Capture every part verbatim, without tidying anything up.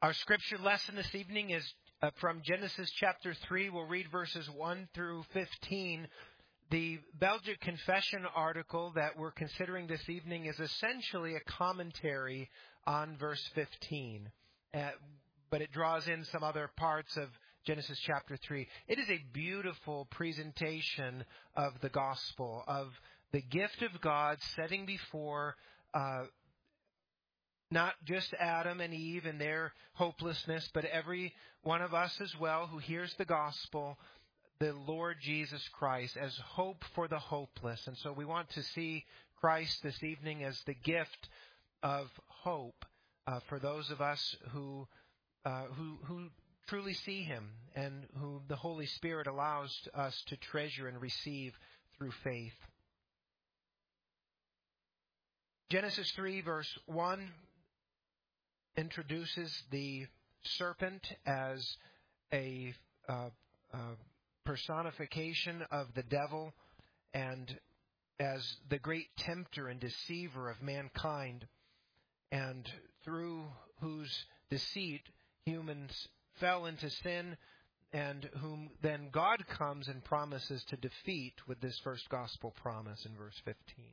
Our scripture lesson this evening is uh, from Genesis chapter three. We'll read verses one through fifteen. The Belgic Confession article that we're considering this evening is essentially a commentary on verse fifteen, uh, but it draws in some other parts of Genesis chapter three. It is a beautiful presentation of the gospel, of the gift of God setting before uh, not just Adam and Eve and their hopelessness, but every one of us as well who hears the gospel, the Lord Jesus Christ as hope for the hopeless. And so we want to see Christ this evening as the gift of hope uh, for those of us who, uh, who who truly see Him and who the Holy Spirit allows us to treasure and receive through faith. Genesis three verse one introduces the serpent as a uh, uh, personification of the devil and as the great tempter and deceiver of mankind, and through whose deceit humans fell into sin, and whom then God comes and promises to defeat with this first gospel promise in verse fifteen.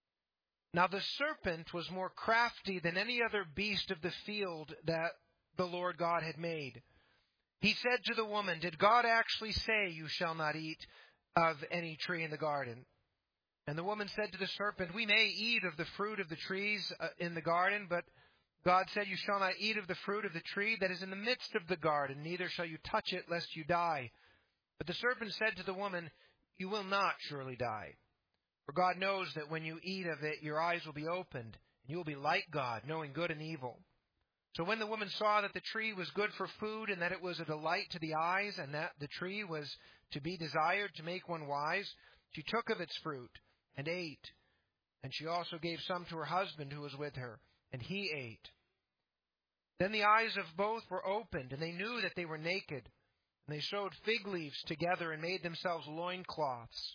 Now the serpent was more crafty than any other beast of the field that the Lord God had made. He said to the woman, "Did God actually say you shall not eat of any tree in the garden?" And the woman said to the serpent, "We may eat of the fruit of the trees in the garden, but God said you shall not eat of the fruit of the tree that is in the midst of the garden, neither shall you touch it, lest you die." But the serpent said to the woman, "You will not surely die. For God knows that when you eat of it, your eyes will be opened, and you will be like God, knowing good and evil." So when the woman saw that the tree was good for food, and that it was a delight to the eyes, and that the tree was to be desired to make one wise, she took of its fruit and ate. And she also gave some to her husband who was with her, and he ate. Then the eyes of both were opened, and they knew that they were naked. And they sewed fig leaves together and made themselves loincloths.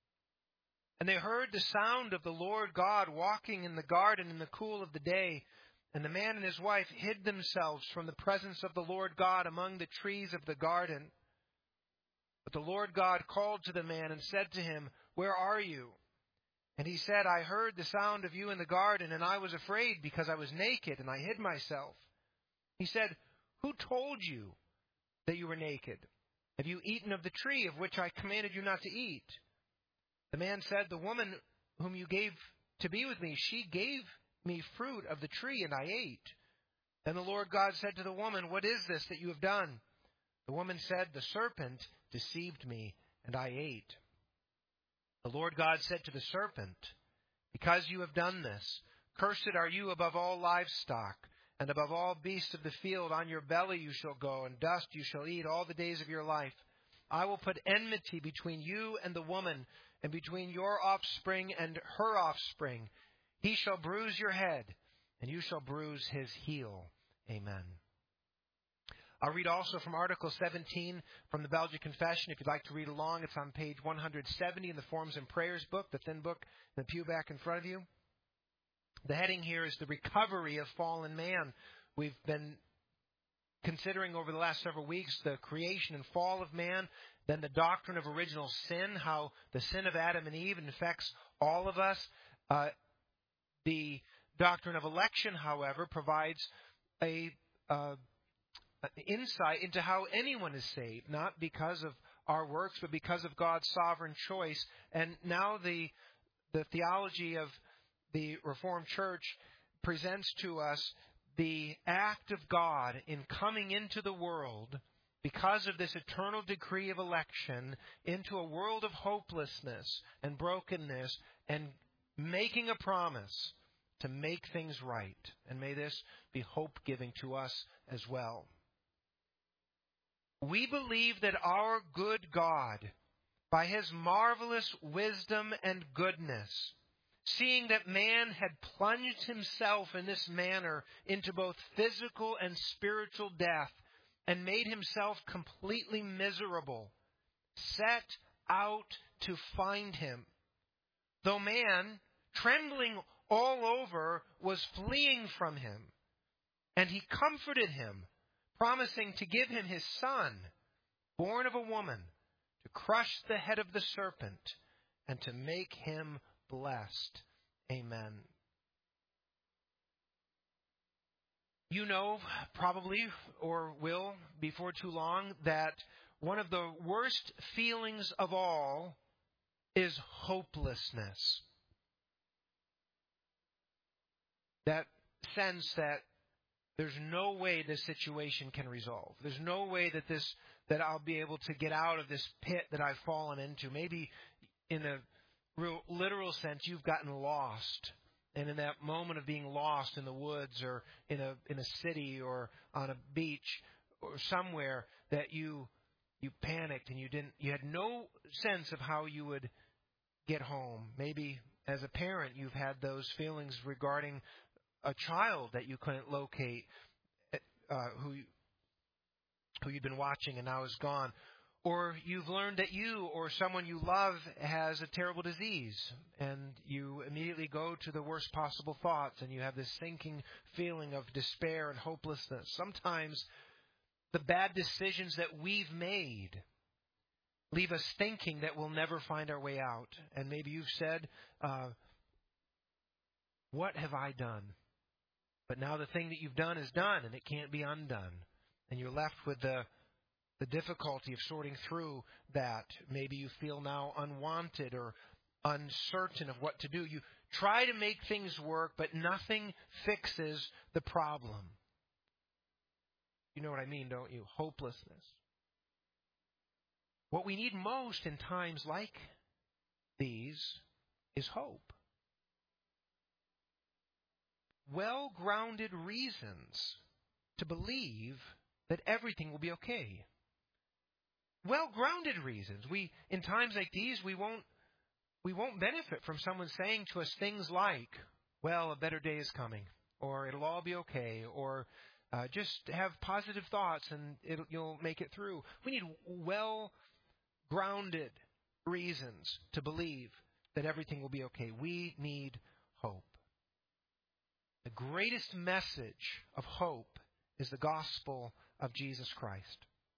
And they heard the sound of the Lord God walking in the garden in the cool of the day. And the man and his wife hid themselves from the presence of the Lord God among the trees of the garden. But the Lord God called to the man and said to him, "Where are you?" And he said, "I heard the sound of you in the garden, and I was afraid because I was naked, and I hid myself." He said, "Who told you that you were naked? Have you eaten of the tree of which I commanded you not to eat?" The man said, "The woman whom you gave to be with me, she gave me fruit of the tree, and I ate." Then the Lord God said to the woman, "What is this that you have done?" The woman said, "The serpent deceived me, and I ate." The Lord God said to the serpent, "Because you have done this, cursed are you above all livestock, and above all beasts of the field. On your belly you shall go, and dust you shall eat all the days of your life. I will put enmity between you and the woman, and between your offspring and her offspring. He shall bruise your head, and you shall bruise his heel." Amen. I'll read also from Article seventeen from the Belgic Confession. If you'd like to read along, it's on page one hundred seventy in the Forms and Prayers book, the thin book in the pew back in front of you. The heading here is the recovery of fallen man. We've been considering over the last several weeks the creation and fall of man, then the doctrine of original sin, how the sin of Adam and Eve infects all of us. Uh, the doctrine of election, however, provides a uh, insight into how anyone is saved, not because of our works, but because of God's sovereign choice. And now the the theology of the Reformed Church presents to us the act of God in coming into the world because of this eternal decree of election into a world of hopelessness and brokenness, and making a promise to make things right. And may this be hope-giving to us as well. We believe that our good God, by His marvelous wisdom and goodness, seeing that man had plunged himself in this manner into both physical and spiritual death, and made himself completely miserable, set out to find him. Though man, trembling all over, was fleeing from him, and he comforted him promising to give him his son, born of a woman, to crush the head of the serpent and to make him blessed. Amen. You know, probably, or will before too long, that one of the worst feelings of all is hopelessness. That sense that there's no way this situation can resolve. There's no way that this that I'll be able to get out of this pit that I've fallen into. Maybe in a real literal sense, you've gotten lost. And in that moment of being lost in the woods or in a in a city or on a beach or somewhere, that you you panicked and you didn't you had no sense of how you would get home. Maybe as a parent you've had those feelings regarding a child that you couldn't locate, uh, who who you've been watching and now is gone. Or you've learned that you or someone you love has a terrible disease, and you immediately go to the worst possible thoughts, and you have this sinking feeling of despair and hopelessness. Sometimes the bad decisions that we've made leave us thinking that we'll never find our way out. And maybe you've said, uh, what have I done? But now the thing that you've done is done, and it can't be undone. And you're left with the the difficulty of sorting through that. Maybe you feel now unwanted or uncertain of what to do. You try to make things work, but nothing fixes the problem. You know what I mean, don't you? Hopelessness. What we need most in times like these is hope. Well-grounded reasons to believe that everything will be okay. Well-grounded reasons. We, in times like these, we won't, we won't benefit from someone saying to us things like, well, a better day is coming, or it'll all be okay, or uh, just have positive thoughts and it'll, you'll make it through. We need well-grounded reasons to believe that everything will be okay. We need hope. The greatest message of hope is the gospel of Jesus Christ.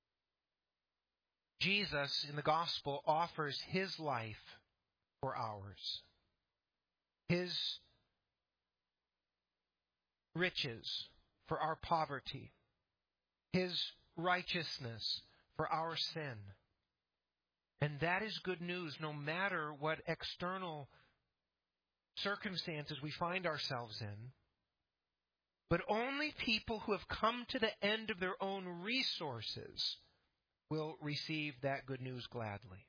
Jesus, in the gospel, offers his life for ours. His riches for our poverty. His righteousness for our sin. And that is good news no matter what external circumstances we find ourselves in. But only people who have come to the end of their own resources will receive that good news gladly.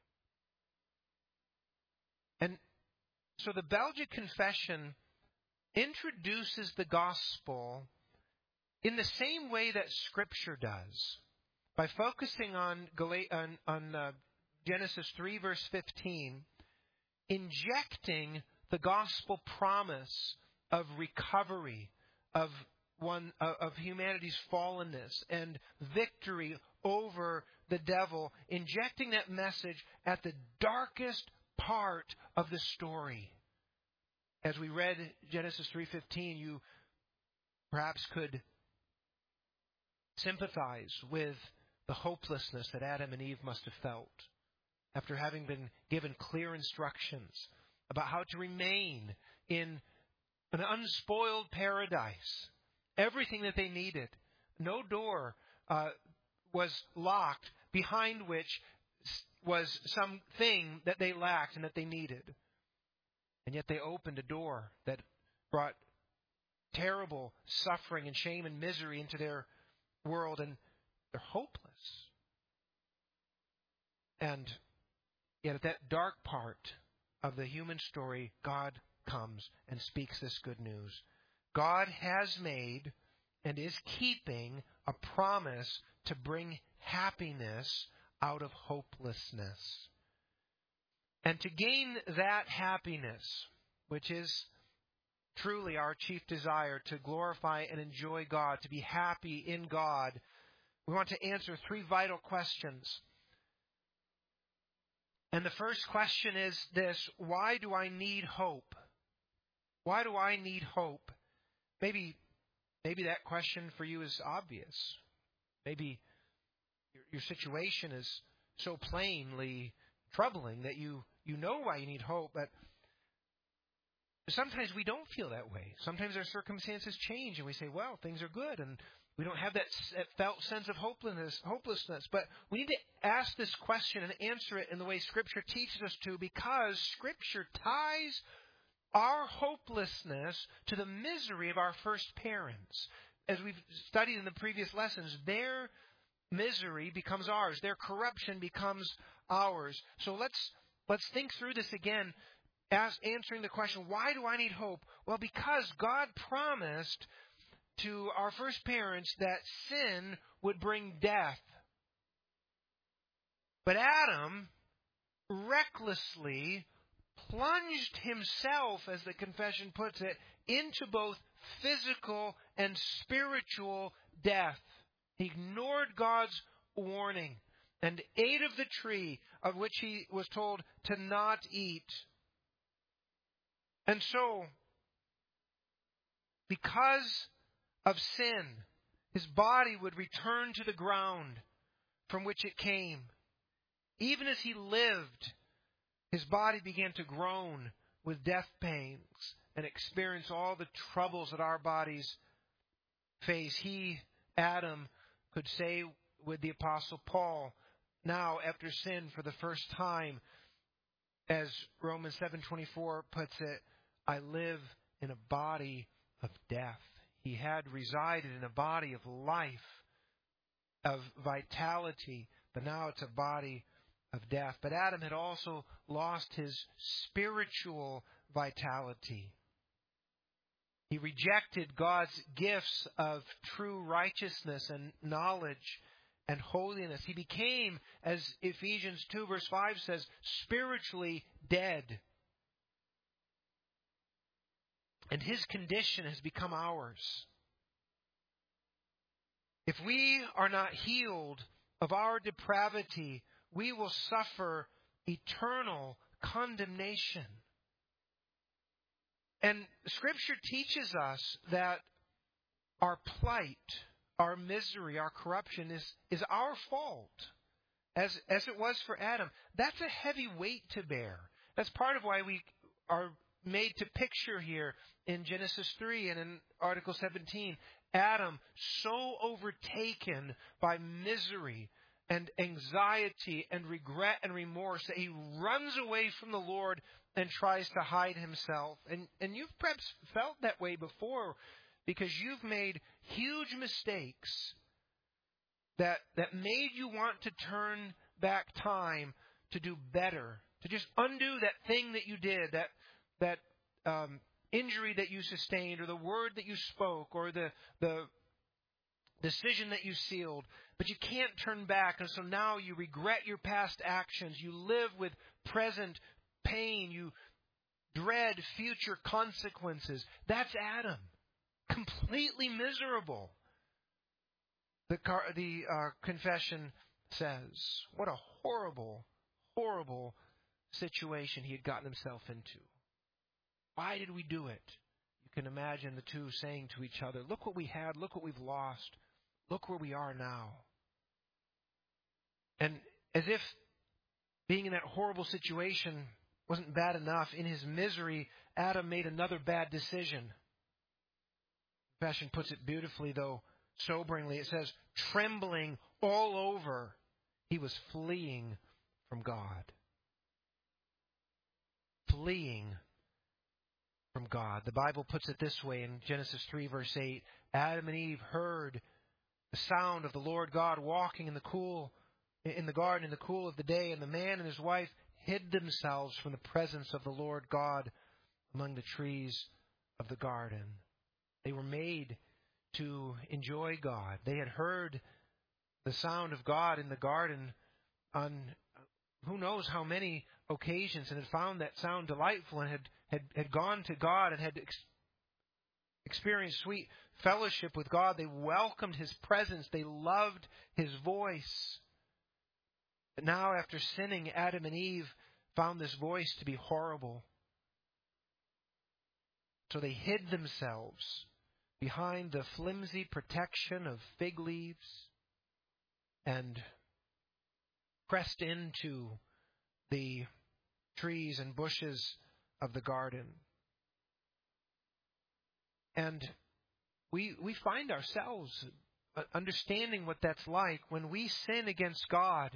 And so the Belgic Confession introduces the gospel in the same way that Scripture does, by focusing on, on, on uh, Genesis three, verse fifteen, injecting the gospel promise of recovery, of one uh, of humanity's fallenness and victory over the devil, injecting that message at the darkest part of the story. As we read Genesis three fifteen, you perhaps could sympathize with the hopelessness that Adam and Eve must have felt after having been given clear instructions about how to remain in an unspoiled paradise. Everything that they needed. No door uh, was locked behind which was something that they lacked and that they needed. And yet they opened a door that brought terrible suffering and shame and misery into their world, and they're hopeless. And yet at that dark part of the human story, God comes and speaks this good news. God has made and is keeping a promise to bring happiness out of hopelessness. And to gain that happiness, which is truly our chief desire, to glorify and enjoy God, to be happy in God, we want to answer three vital questions. And the first question is this: why do I need hope? Why do I need hope? Maybe, maybe that question for you is obvious. Maybe your, your situation is so plainly troubling that you, you know why you need hope, but sometimes we don't feel that way. Sometimes our circumstances change and we say, well, things are good, and we don't have that, that felt sense of hopelessness, hopelessness. But we need to ask this question and answer it in the way Scripture teaches us to, because Scripture ties our hopelessness to the misery of our first parents. As we've studied in the previous lessons, their misery becomes ours. Their corruption becomes ours. So let's let's think through this again, as answering the question, why do I need hope? Well, because God promised to our first parents that sin would bring death. But Adam recklessly plunged himself, as the confession puts it, into both physical and spiritual death. He ignored God's warning and ate of the tree of which he was told to not eat. And so, because of sin, his body would return to the ground from which it came. Even as he lived, his body began to groan with death pangs and experience all the troubles that our bodies face. He, Adam, could say with the Apostle Paul, now after sin for the first time, as Romans seven twenty-four puts it, I live in a body of death. He had resided in a body of life, of vitality, but now it's a body of death. But Adam had also lost his spiritual vitality. He rejected God's gifts of true righteousness and knowledge and holiness. He became, as Ephesians two verse five says, spiritually dead. And his condition has become ours. If we are not healed of our depravity, we will suffer eternal condemnation. And Scripture teaches us that our plight, our misery, our corruption is, is our fault, as, as it was for Adam. That's a heavy weight to bear. That's part of why we are made to picture here in Genesis three and in Article seventeen, Adam so overtaken by misery and anxiety and regret and remorse that he runs away from the Lord and tries to hide himself. And, and you've perhaps felt that way before because you've made huge mistakes that, that made you want to turn back time to do better, to just undo that thing that you did, that that um, injury that you sustained, or the word that you spoke, or the the decision that you sealed. But you can't turn back, and so now you regret your past actions. You live with present pain. You dread future consequences. That's Adam. Completely miserable. The, car, the uh, confession says, what a horrible, horrible situation he had gotten himself into. Why did we do it? You can imagine the two saying to each other, look what we had, look what we've lost, look where we are now. And as if being in that horrible situation wasn't bad enough, in his misery, Adam made another bad decision. Confession puts it beautifully, though soberingly. It says, trembling all over, he was fleeing from God. Fleeing from God. The Bible puts it this way in Genesis three verse eight, Adam and Eve heard the sound of the Lord God walking in the cool, in the garden in the cool of the day, and the man and his wife hid themselves from the presence of the Lord God among the trees of the garden. They were made to enjoy God. They had heard the sound of God in the garden on who knows how many occasions and had found that sound delightful and had, had, had gone to God and had ex- experienced sweet fellowship with God. They welcomed His presence. They loved His voice. But now, after sinning, Adam and Eve found this voice to be horrible. So they hid themselves behind the flimsy protection of fig leaves. and pressed into the trees and bushes of the garden. And we we find ourselves understanding what that's like. When we sin against God,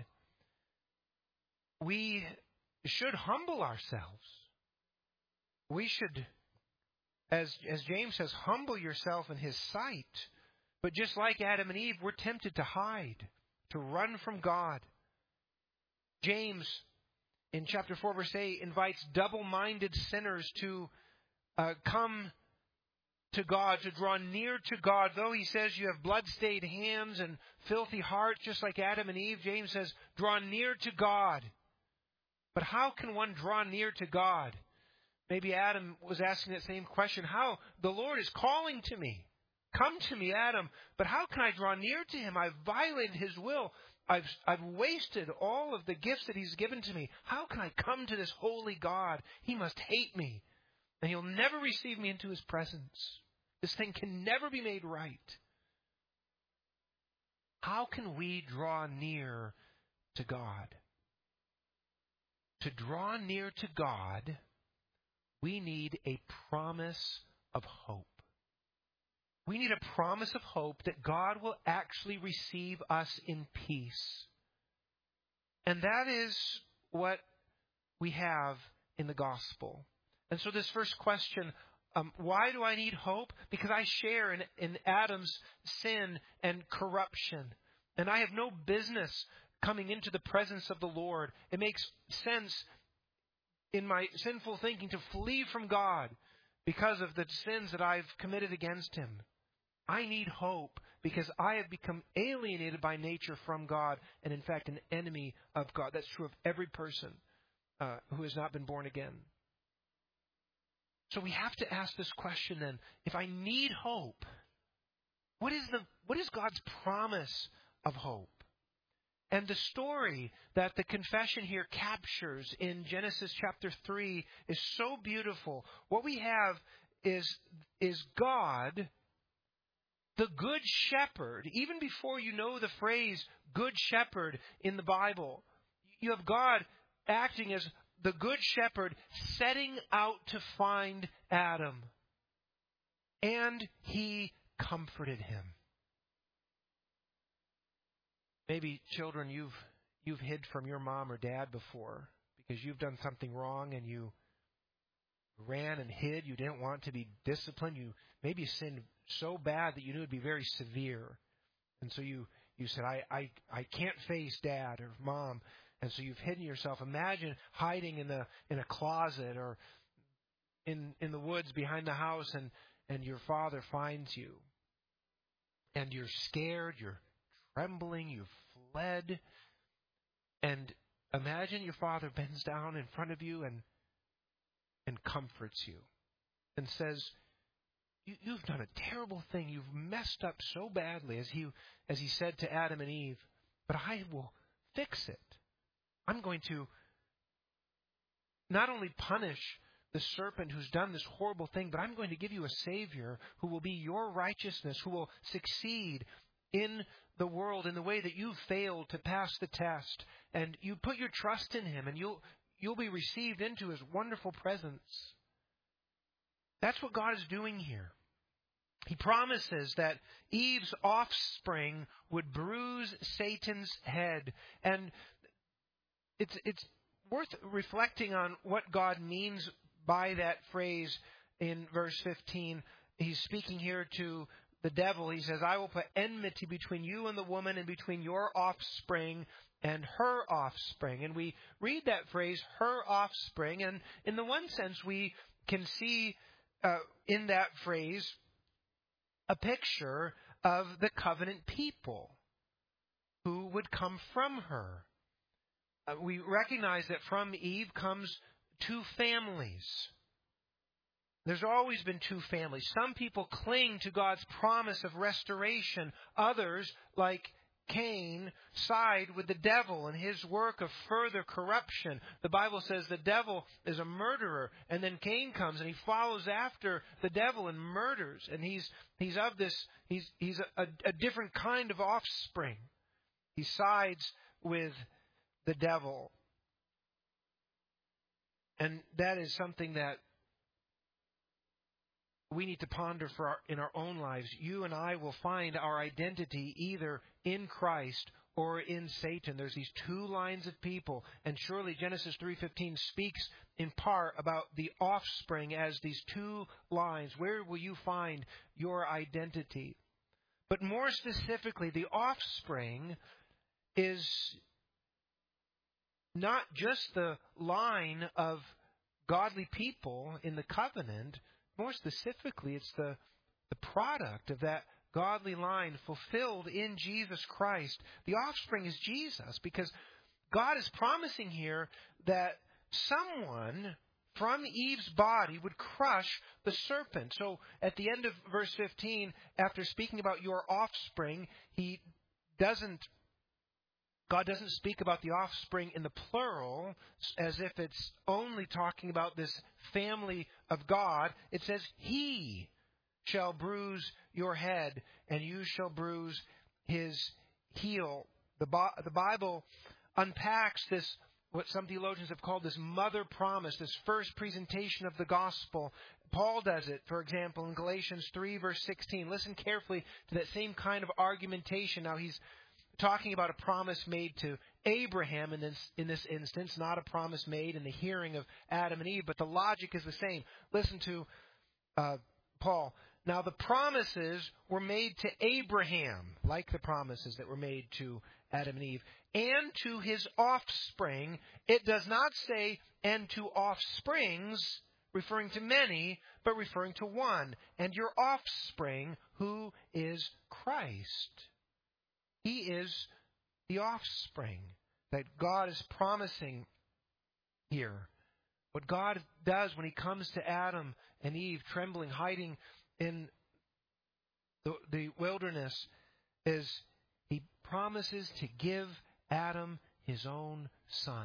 we should humble ourselves. We should, as as James says, humble yourself in His sight. But just like Adam and Eve, we're tempted to hide, to run from God. James, in chapter four, verse eight, invites double-minded sinners to uh, come to God, to draw near to God. Though he says you have blood-stained hands and filthy hearts, just like Adam and Eve, James says, draw near to God. But how can one draw near to God? Maybe Adam was asking that same question. How? The Lord is calling to me. Come to me, Adam. But how can I draw near to Him? I've violated His will. I've, I've wasted all of the gifts that He's given to me. How can I come to this holy God? He must hate me. And He'll never receive me into His presence. This thing can never be made right. How can we draw near to God? To draw near to God, we need a promise of hope. We need a promise of hope that God will actually receive us in peace. And that is what we have in the gospel. And so this first question, um, why do I need hope? Because I share in, in Adam's sin and corruption. And I have no business coming into the presence of the Lord. It makes sense in my sinful thinking to flee from God because of the sins that I've committed against Him. I need hope because I have become alienated by nature from God and, in fact, an enemy of God. That's true of every person uh, who has not been born again. So we have to ask this question then. If I need hope, what is the what is God's promise of hope? And the story that the confession here captures in Genesis chapter three is so beautiful. What we have is, is God, the Good Shepherd. Even before you know the phrase Good Shepherd in the Bible, you have God acting as the Good Shepherd setting out to find Adam. And He comforted him. Maybe, children, you've you've hid from your mom or dad before because you've done something wrong and you ran and hid. You didn't want to be disciplined. You maybe sinned so bad that you knew it would be very severe. And so you, you said, I, I, I can't face dad or mom. And so you've hidden yourself. Imagine hiding in the in a closet or in in the woods behind the house, and, and your father finds you. And you're scared, you're trembling, you've fled. And imagine your father bends down in front of you and and comforts you and says, you, you've done a terrible thing. You've messed up so badly, as he as he said to Adam and Eve, but I will fix it. I'm going to not only punish the serpent who's done this horrible thing, but I'm going to give you a Savior who will be your righteousness, who will succeed in the world in the way that you failed to pass the test. And you put your trust in Him, and you'll you'll be received into His wonderful presence. That's what God is doing here. He promises that Eve's offspring would bruise Satan's head. And it's it's worth reflecting on what God means by that phrase in verse fifteen. He's speaking here to the devil. He says, I will put enmity between you and the woman, and between your offspring and her offspring. And we read that phrase, her offspring, and in the one sense we can see uh, in that phrase a picture of the covenant people who would come from her. Uh, we recognize that from Eve comes two families. There's always been two families. Some people cling to God's promise of restoration. Others, like Cain, side with the devil and his work of further corruption. The Bible says the devil is a murderer, and then Cain comes and he follows after the devil and murders. And he's he's of this he's he's a, a different kind of offspring. He sides with the devil. And that is something that we need to ponder for our, in our own lives. You and I will find our identity either in Christ or in Satan. There's these two lines of people, and surely Genesis three fifteen speaks in part about the offspring as these two lines. Where will you find your identity? But more specifically, the offspring is not just the line of godly people in the covenant. More specifically, it's the, the product of that godly line fulfilled in Jesus Christ. The offspring is Jesus, because God is promising here that someone from Eve's body would crush the serpent. So at the end of verse fifteen, after speaking about your offspring, he doesn't God doesn't speak about the offspring in the plural as if it's only talking about this family of God. It says, he shall bruise your head, and you shall bruise his heel. The, the Bible unpacks this, what some theologians have called this mother promise, this first presentation of the gospel. Paul does it, for example, in Galatians three, verse sixteen. Listen carefully to that same kind of argumentation. Now, he's talking about a promise made to Abraham in this, in this instance, not a promise made in the hearing of Adam and Eve, but the logic is the same. Listen to uh, Paul. Now, the promises were made to Abraham, like the promises that were made to Adam and Eve, and to his offspring. It does not say, and to offsprings, referring to many, but referring to one, and your offspring, who is Christ. He is the offspring that God is promising here. What God does when he comes to Adam and Eve, trembling, hiding in the, the wilderness, is he promises to give Adam his own son,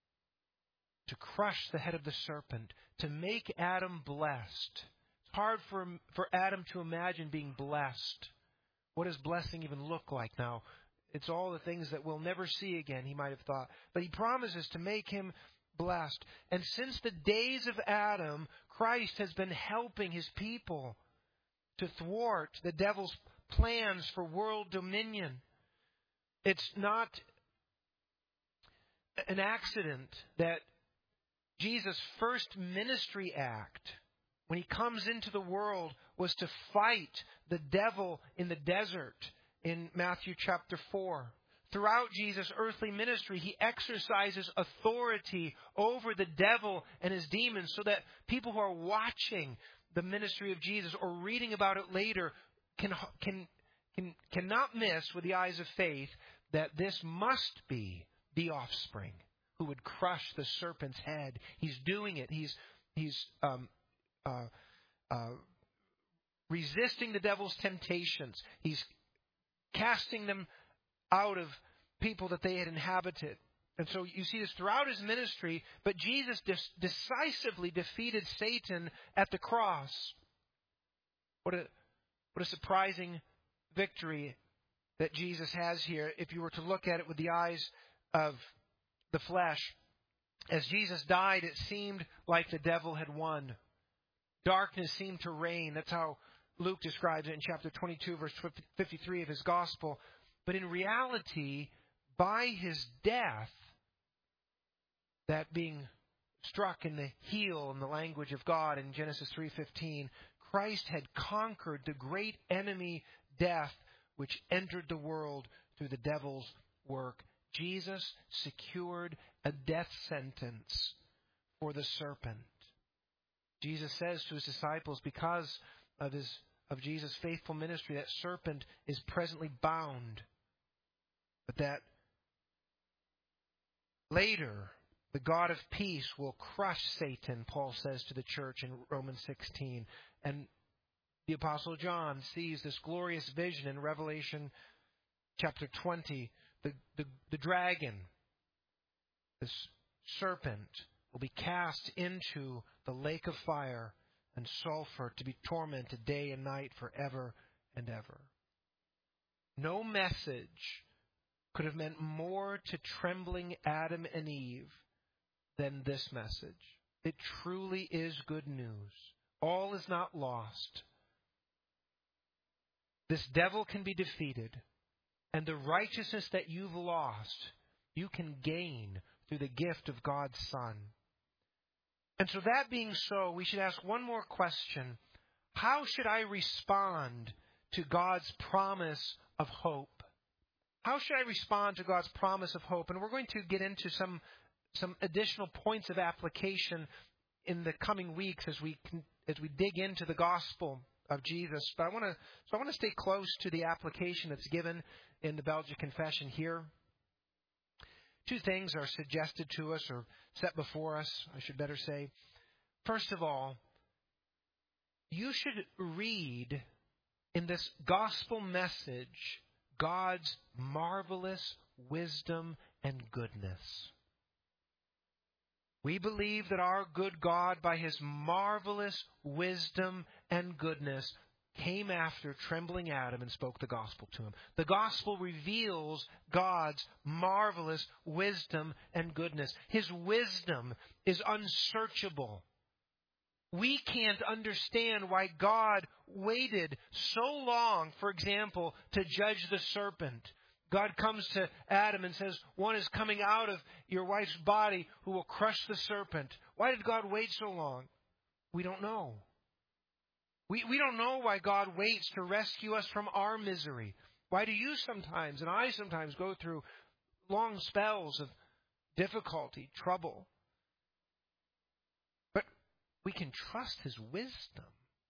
to crush the head of the serpent, to make Adam blessed. It's hard for, for Adam to imagine being blessed. What does blessing even look like now? It's all the things that we'll never see again, he might have thought. But he promises to make him blessed. And since the days of Adam, Christ has been helping his people to thwart the devil's plans for world dominion. It's not an accident that Jesus' first ministry act, when he comes into the world, was to fight the devil in the desert in Matthew chapter four. Throughout Jesus' earthly ministry, he exercises authority over the devil and his demons so that people who are watching the ministry of Jesus or reading about it later can, can, can, cannot miss with the eyes of faith that this must be the offspring who would crush the serpent's head. He's doing it. He's, he's um, uh, uh, resisting the devil's temptations. He's casting them out of people that they had inhabited. And so you see this throughout his ministry, but Jesus dis- decisively defeated Satan at the cross. What a, what a surprising victory that Jesus has here if you were to look at it with the eyes of the flesh. As Jesus died, it seemed like the devil had won. Darkness seemed to reign. That's how Luke describes it in chapter twenty-two, verse fifty-three of his gospel. But in reality, by his death, that being struck in the heel in the language of God in Genesis three fifteen, Christ had conquered the great enemy, death, which entered the world through the devil's work. Jesus secured a death sentence for the serpent. Jesus says to his disciples, because of his of Jesus' faithful ministry, that serpent is presently bound, but that later the God of peace will crush Satan, Paul says to the church in Romans sixteen. And the Apostle John sees this glorious vision in Revelation chapter twenty. The, the, the dragon, this serpent, will be cast into the lake of fire and sulfur to be tormented day and night forever and ever. No message could have meant more to trembling Adam and Eve than this message. It truly is good news. All is not lost. This devil can be defeated, and the righteousness that you've lost, you can gain through the gift of God's Son. And so that being so, we should ask one more question. How should I respond to God's promise of hope? How should I respond to God's promise of hope? And we're going to get into some some additional points of application in the coming weeks as we can, as we dig into the gospel of Jesus. But I want to so I want to stay close to the application that's given in the Belgic Confession here. Two things are suggested to us, or set before us, I should better say. First of all, you should read in this gospel message God's marvelous wisdom and goodness. We believe that our good God, by His marvelous wisdom and goodness, came after trembling Adam and spoke the gospel to him. The gospel reveals God's marvelous wisdom and goodness. His wisdom is unsearchable. We can't understand why God waited so long, for example, to judge the serpent. God comes to Adam and says, one is coming out of your wife's body who will crush the serpent. Why did God wait so long? We don't know. We, we don't know why God waits to rescue us from our misery. Why do you sometimes, and I sometimes, go through long spells of difficulty, trouble? But we can trust His wisdom.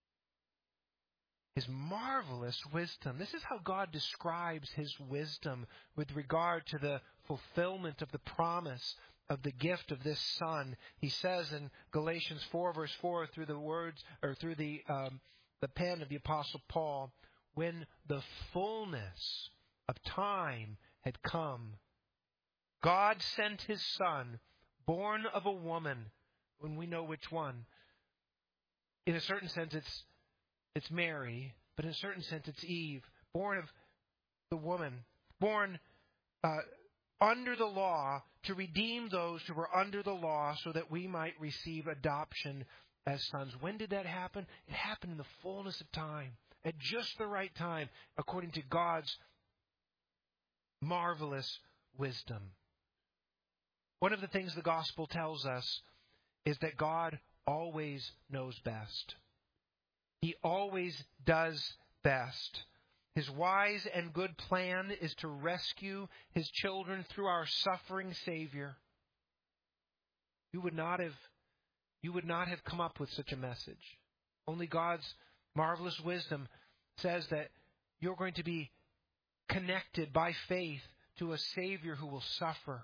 His marvelous wisdom. This is how God describes His wisdom with regard to the fulfillment of the promise of the gift of this Son. He says in Galatians four, verse four, through the words, or through the um, the pen of the Apostle Paul, when the fullness of time had come, God sent His Son, born of a woman, and we know which one. In a certain sense, it's it's Mary, but in a certain sense, it's Eve, born of the woman, born uh, under the law, to redeem those who were under the law so that we might receive adoption as sons. When did that happen? It happened in the fullness of time, at just the right time, according to God's marvelous wisdom. One of the things the gospel tells us is that God always knows best. He always does best. His wise and good plan is to rescue His children through our suffering Savior. You would not have, you would not have come up with such a message. Only God's marvelous wisdom says that you're going to be connected by faith to a Savior who will suffer.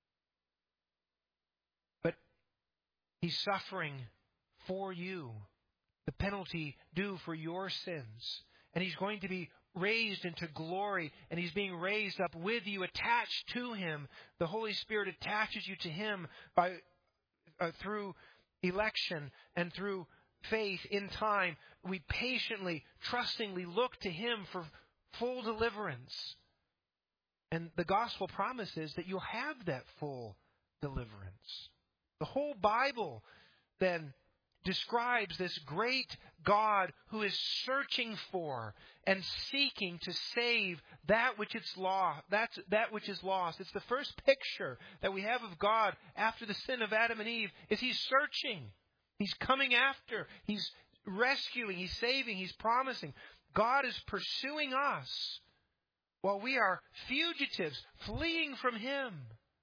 But He's suffering for you, the penalty due for your sins. And He's going to be raised into glory, and He's being raised up with you, attached to Him. The Holy Spirit attaches you to Him by uh, through election and through faith in time. We patiently, trustingly look to Him for full deliverance. And the gospel promises that you'll have that full deliverance. The whole Bible then describes this great God who is searching for and seeking to save that which is lost. That's that which is lost. It's the first picture that we have of God after the sin of Adam and Eve. Is He's searching. He's coming after. He's rescuing. He's saving. He's promising. God is pursuing us while we are fugitives fleeing from Him.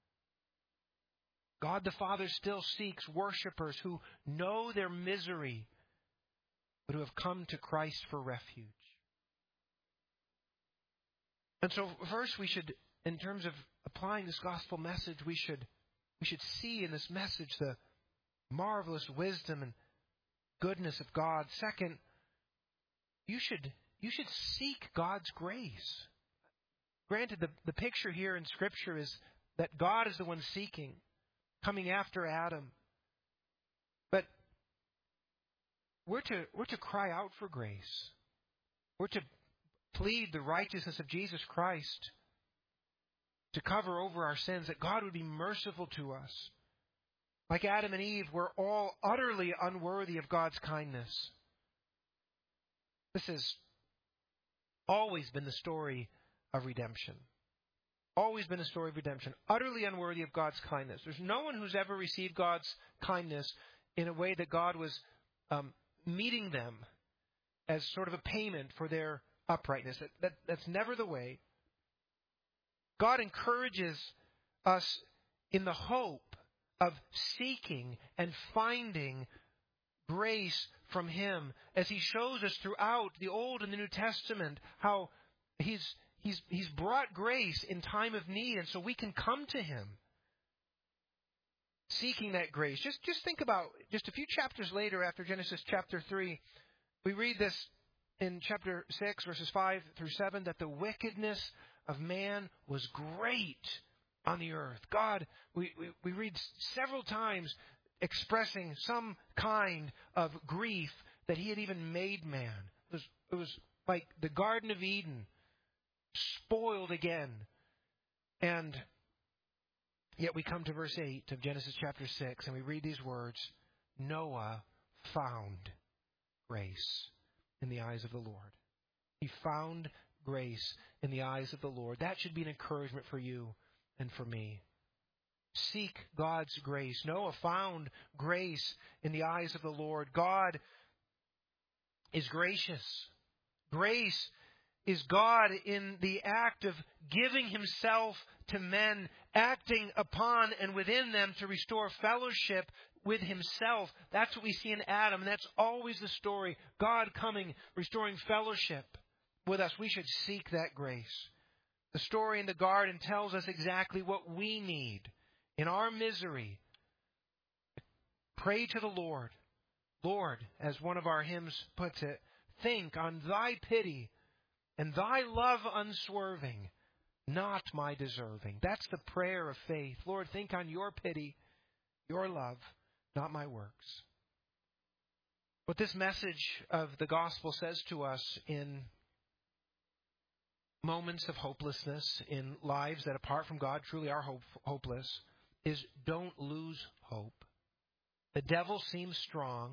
God the Father still seeks worshipers who know their misery, but who have come to Christ for refuge. And so first we should, in terms of applying this gospel message, we should we should see in this message the marvelous wisdom and goodness of God. Second, you should you should seek God's grace. Granted, the, the picture here in Scripture is that God is the one seeking, coming after Adam. But we're to we're to cry out for grace. We're to plead the righteousness of Jesus Christ. to cover over our sins, that God would be merciful to us. Like Adam and Eve, we're all utterly unworthy of God's kindness. This has always been the story of redemption. Always been a story of redemption. Utterly unworthy of God's kindness. There's no one who's ever received God's kindness in a way that God was um, meeting them as sort of a payment for their uprightness. That, that, that's never the way. God encourages us in the hope of seeking and finding grace from Him, as He shows us throughout the Old and the New Testament how He's He's He's brought grace in time of need, and so we can come to Him seeking that grace. Just just think about just a few chapters later, after Genesis chapter three, we read this in chapter six, verses five through seven, that the wickedness of man was great on the earth. God, we, we, we read several times expressing some kind of grief that He had even made man. It was, it was like the Garden of Eden, spoiled again. And yet we come to verse eight of Genesis chapter six, and we read these words, Noah found grace in the eyes of the Lord. He found grace in the eyes of the Lord. That should be an encouragement for you and for me. Seek God's grace. Noah found grace in the eyes of the Lord. God is gracious. Grace is God in the act of giving Himself to men, acting upon and within them to restore fellowship with Himself. That's what we see in Adam. And that's always the story. God coming, restoring fellowship with us. We should seek that grace. The story in the garden tells us exactly what we need in our misery. Pray to the Lord. Lord, as one of our hymns puts it, think on Thy pity and Thy love unswerving, not my deserving. That's the prayer of faith. Lord, think on Your pity, Your love, not my works. What this message of the gospel says to us in moments of hopelessness, in lives that apart from God truly are hope, hopeless, is don't lose hope. The devil seems strong.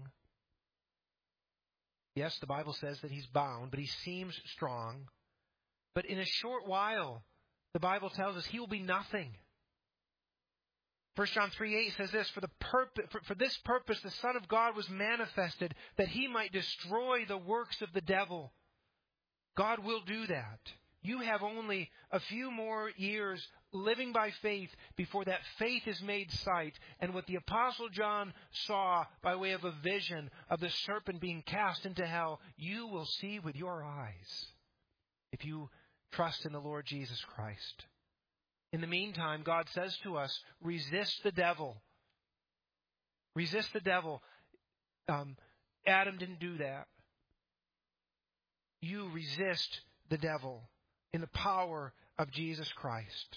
Yes, the Bible says that he's bound, but he seems strong. But in a short while, the Bible tells us he will be nothing. First John three eight says this, for, the purpose, for, for this purpose the Son of God was manifested, that He might destroy the works of the devil. God will do that. You have only a few more years living by faith before that faith is made sight. And what the Apostle John saw by way of a vision of the serpent being cast into hell, you will see with your eyes if you trust in the Lord Jesus Christ. In the meantime, God says to us, resist the devil. Resist the devil. Um, Adam didn't do that. You resist the devil in the power of Jesus Christ.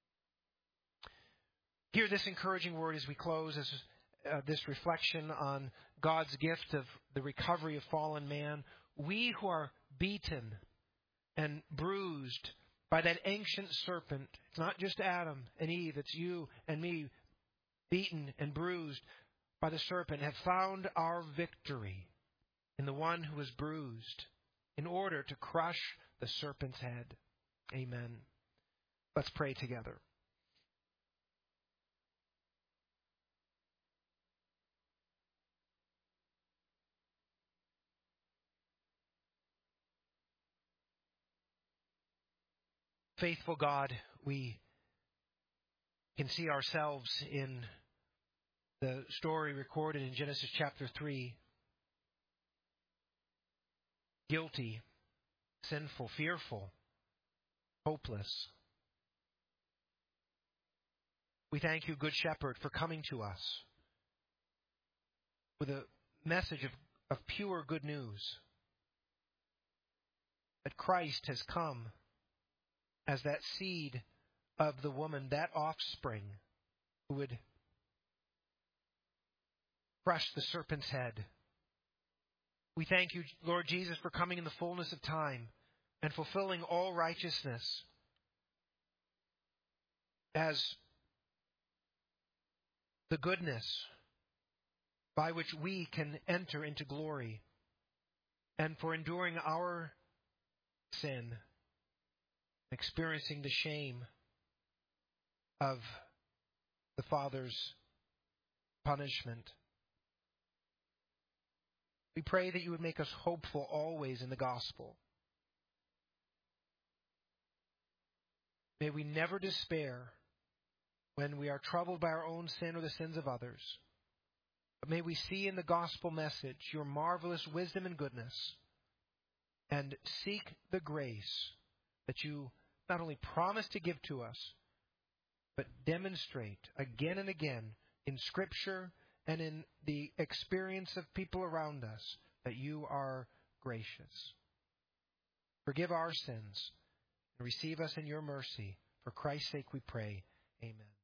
Hear this encouraging word as we close as uh, this reflection on God's gift of the recovery of fallen man. We who are beaten and bruised by that ancient serpent, it's not just Adam and Eve, it's you and me, beaten and bruised by the serpent, have found our victory in the one who was bruised, in order to crush the serpent's head. Amen. Let's pray together. Faithful God, we can see ourselves in the story recorded in Genesis chapter three. Guilty, sinful, fearful, hopeless. We thank You, Good Shepherd, for coming to us with a message of, of pure good news. That Christ has come as that seed of the woman, that offspring who would crush the serpent's head. We thank You, Lord Jesus, for coming in the fullness of time and fulfilling all righteousness. as the goodness by which we can enter into glory, and for enduring our sin, experiencing the shame of the Father's punishment. We pray that you would make us hopeful always in the gospel. May we never despair when we are troubled by our own sin or the sins of others. But may we see in the gospel message your marvelous wisdom and goodness, and seek the grace that you not only promise to give to us, but demonstrate again and again in Scripture and in the experience of people around us that you are gracious. Forgive our sins and receive us in your mercy. For Christ's sake we pray. Amen.